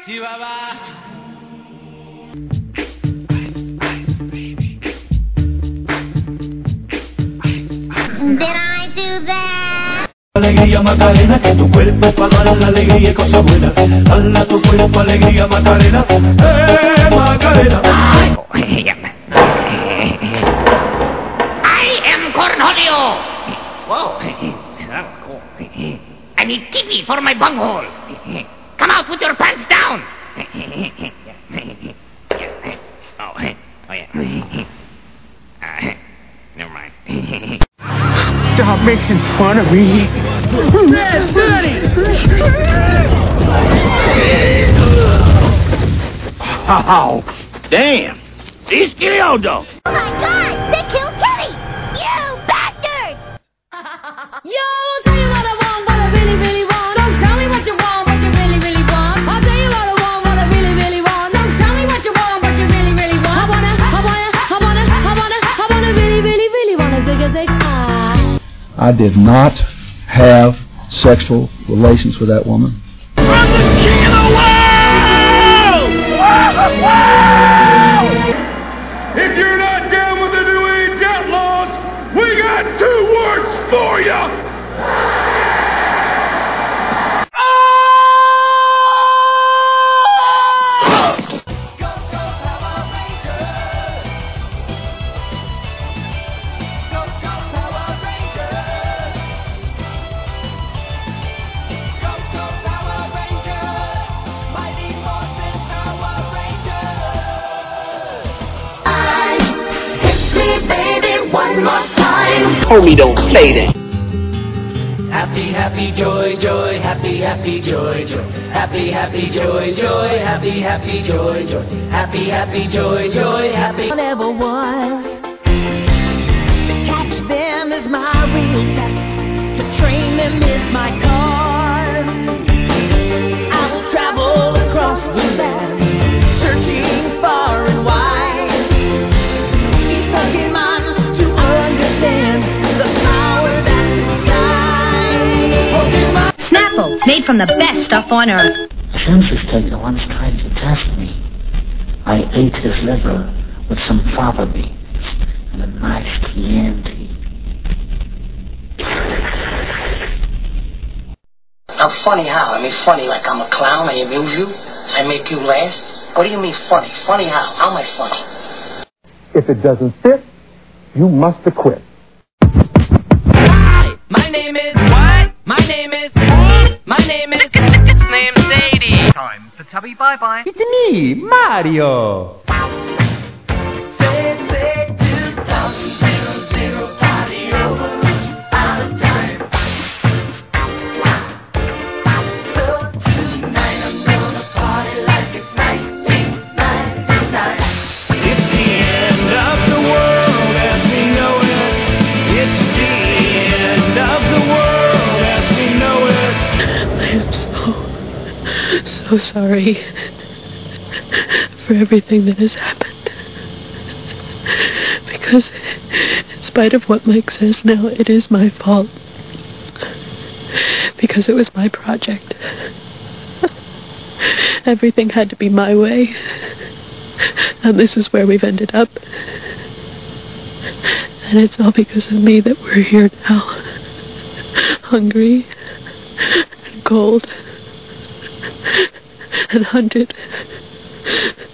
Chihuahua. Did I do that? Alegría Macarena, que tu cuerpo para dar la alegría y cosas buenas. Dale tu cuerpo alegría Macarena, Macarena. I am Cornholio. Whoa. I need kiwi for my bunghole. Come out with your pants down. Oh yeah. Never mind. Stop making fun of me. Red Buddy! Oh, damn. These Kyoto. Oh my God! They killed Kenny! You bastard! Yo, I'll tell you what I want, what I really, really want. Don't tell me what you want, what you really, really want. I'll tell you what I want, what I really, really want. Don't tell me what you want, what you really, really want. I wanna really, really, really wanna zig a zig. I did not have sexual relations with that woman. I'm the king of the world! Wow! If you're not down with the New Age Outlaws, we got 2 words for you! Homie, don't say that. Happy, happy, joy, joy, happy, happy, joy, joy. Happy, happy, joy, joy, happy, happy, joy, joy. Happy, happy, joy, joy, happy. Never was. To catch them is my real test. To train them is my cause. I will travel across the land, searching far and wide. Each Pokemon to understand the power that's inside. Snapple, made from the best stuff on earth. Census taker once tried to test me. I ate his liver with some fava beans and a nice Chianti. I'm funny how? I mean funny like I'm a clown, I amuse you, I make you laugh. What do you mean funny? Funny how? How am I funny? If it doesn't fit, you must acquit. Hi, my name is what? My name is my name is its name's Sadie. Time for Tubby Bye Bye. It's me, Mario. So sorry for everything that has happened. Because in spite of what Mike says now, it is my fault. Because it was my project. Everything had to be my way. And this is where we've ended up. And it's all because of me that we're here now. Hungry and cold and hunted